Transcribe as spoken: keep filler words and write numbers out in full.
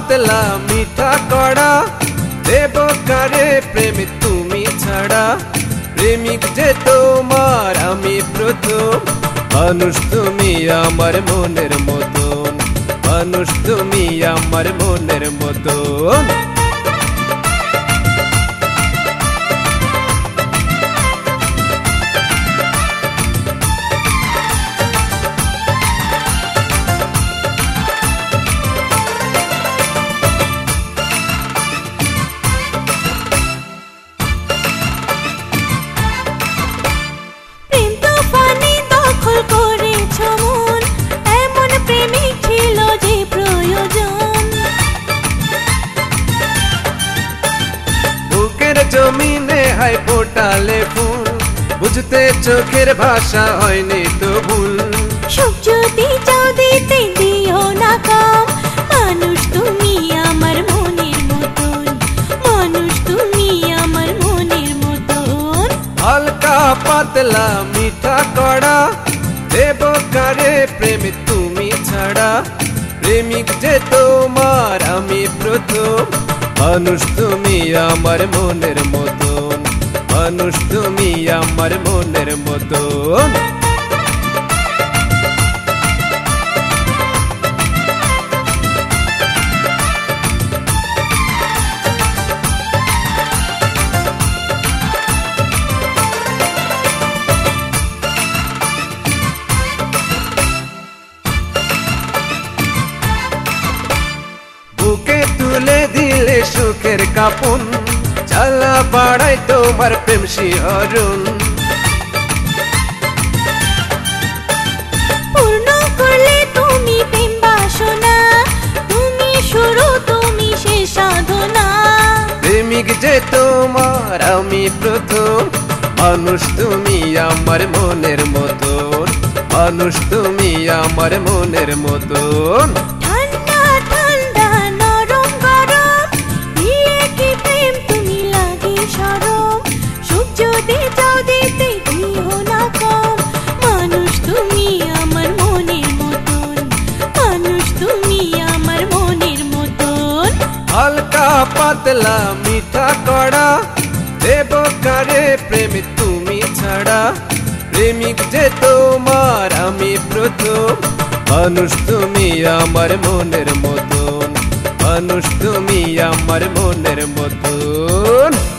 পাতলা মিঠা কড়া দেব কারে প্রেম তুমি ছাড়া প্রেমিক যে তোমার আমি প্রথম মানুষ তুমি আমার মনের মতন মানুষ তুমি আমার মনের মতন জমিনে হাই ফোটালে ফুল বুঝতে চোখের ভাষা হয়নি তো ভুল সুখ যদি চাও দিতে দিও না কম মানুষ তুমি আমার মনের মতন মানুষ তুমি আমার মনের মতন হালকা পাতলা মিঠা কড়া দেব কারে প্রেম তুমি ছাড়া প্রেমিক যে তোমার আমি প্রথম মানুষ তুমি আমার মনের মতন মানুষ তুমি আমার মনের মতন বুকে তুলে দিলে সুখের কাপন জ্বালা বাড়াই তোমার প্রেম শিহরণ পূর্ণ করলে তুমি প্রেম বাসনা তুমি শুরু তুমি শেষ সাধনা প্রেমিক যে তোমার আমি প্রথম মানুষ তুমি আমার মনের মতন মানুষ তুমি আমার মনের মতন ঠান্ডা ঠান্ডা নরম গরম দিয়ে কি প্রেম তুমি লাগে সরম সুখ যদি চাও দিতে দিও না কম মানুষ তুমি আমার মনের মতন মানুষ তুমি আমার মনের মতন হালকা পাতলা মিঠা কড়া দেব কারে প্রেম তুমি ছাড়া প্রেমিক যে তোমার আমি প্রথম মানুষ তুমি আমার মনের মতন মানুষ তুমি আমার মনের মতন।